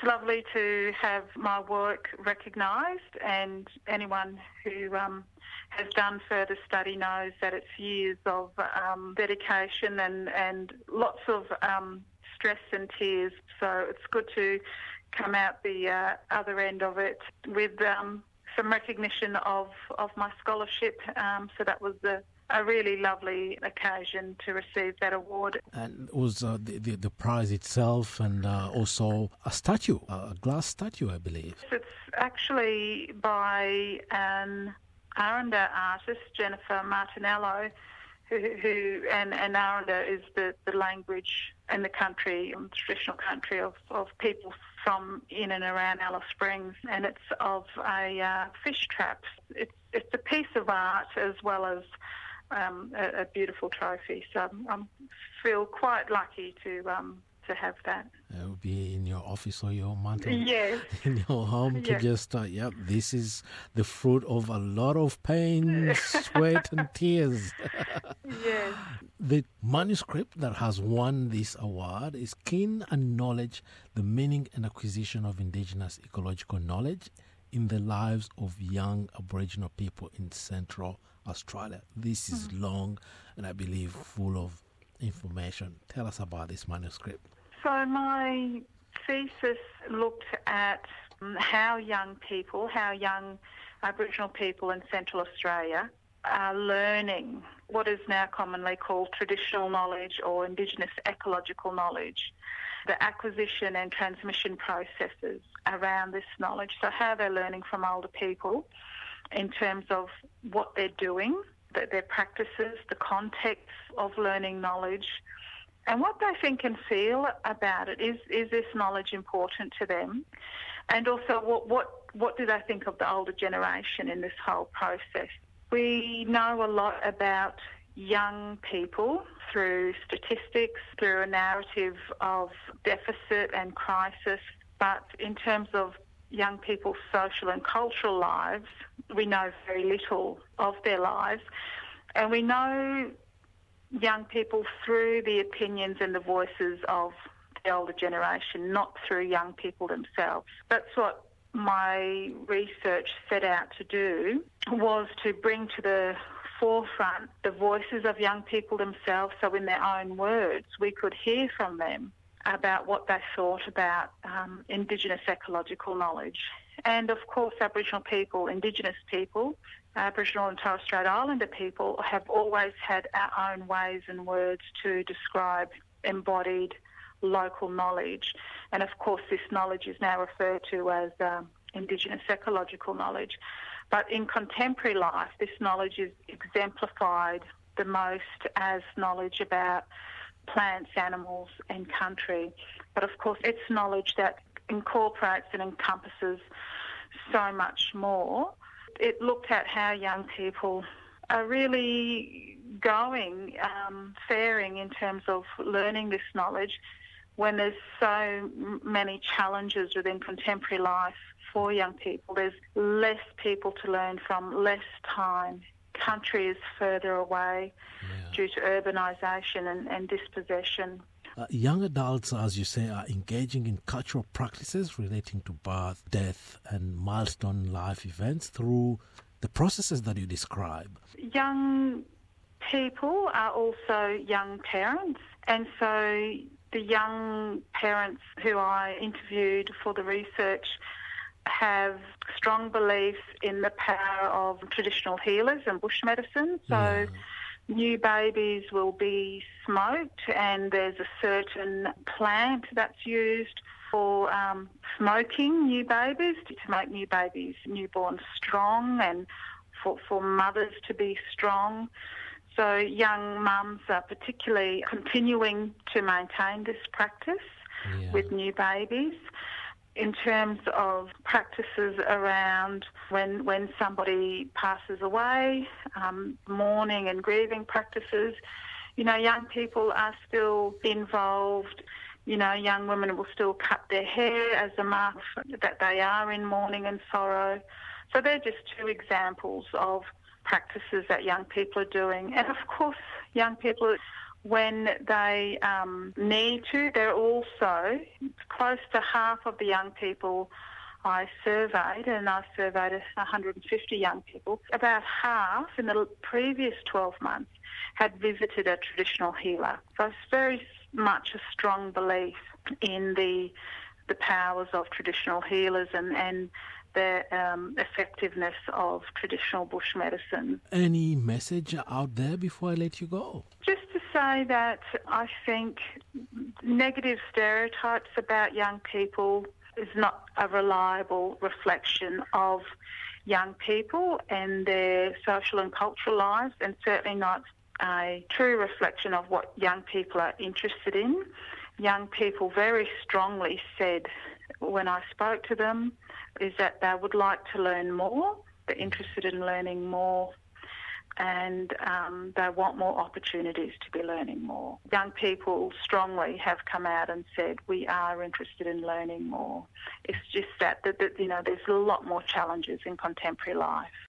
lovely to have my work recognised, and anyone who has done further study knows that it's years of dedication and lots of stress and tears. So it's good to come out the other end of it with some recognition of my scholarship. So that was a really lovely occasion to receive that award. And it was the prize itself, and also a statue, a glass statue, I believe. It's actually by an Aranda artist, Jennifer Martinello, who and Aranda is the language in the country, the traditional country of people from in and around Alice Springs, and it's of a fish trap. It's a piece of art as well as a beautiful trophy. So I feel quite lucky to have that. It will be in your office or your mantle, yes, in your home, to just, this is the fruit of a lot of pain, sweat and tears. Yes. The manuscript that has won this award is Keen and Knowledge, the Meaning and Acquisition of Indigenous Ecological Knowledge in the Lives of Young Aboriginal People in Central Australia. This is long and I believe full of information. Tell us about this manuscript. So my thesis looked at how young Aboriginal people in Central Australia are learning what is now commonly called traditional knowledge or Indigenous ecological knowledge, the acquisition and transmission processes around this knowledge. So how they're learning from older people in terms of what they're doing, their practices, the context of learning knowledge, and what they think and feel about it. Is this knowledge important to them? And also, what do they think of the older generation in this whole process? We know a lot about young people through statistics, through a narrative of deficit and crisis, but in terms of young people's social and cultural lives, we know very little of their lives. And we know young people through the opinions and the voices of the older generation, not through young people themselves. That's what my research set out to do, was to bring to the forefront the voices of young people themselves, so in their own words we could hear from them about what they thought about Indigenous ecological knowledge. And of course Aboriginal people, Indigenous people, Aboriginal and Torres Strait Islander people have always had our own ways and words to describe embodied local knowledge. And of course this knowledge is now referred to as Indigenous ecological knowledge. But in contemporary life, this knowledge is exemplified the most as knowledge about plants, animals and country. But of course it's knowledge that incorporates and encompasses so much more. It looked at how young people are really faring in terms of learning this knowledge when there's so many challenges within contemporary life for young people. There's less people to learn from, less time. Country is further away due to urbanisation and dispossession. Young adults, as you say, are engaging in cultural practices relating to birth, death and milestone life events through the processes that you describe. Young people are also young parents, and so the young parents who I interviewed for the research have strong beliefs in the power of traditional healers and bush medicine. So new babies will be smoked, and there's a certain plant that's used for smoking new babies to make new babies, newborns, strong, and for mothers to be strong. So young mums are particularly continuing to maintain this practice with new babies. In terms of practices around when somebody passes away, mourning and grieving practices, young people are still involved. Young women will still cut their hair as a mark that they are in mourning and sorrow. So they're just two examples of practices that young people are doing. And of course, young people when they need to. They're also close to half of the young people I surveyed, and I surveyed 150 young people. About half in the previous 12 months had visited a traditional healer. So it's very much a strong belief in the powers of traditional healers and the effectiveness of traditional bush medicine. Any message out there before I let you go? Just to say that I think negative stereotypes about young people is not a reliable reflection of young people and their social and cultural lives, and certainly not a true reflection of what young people are interested in. Young people very strongly said when I spoke to them is that they would like to learn more, they're interested in learning more, and they want more opportunities to be learning more. Young people strongly have come out and said we are interested in learning more. It's just that there's a lot more challenges in contemporary life.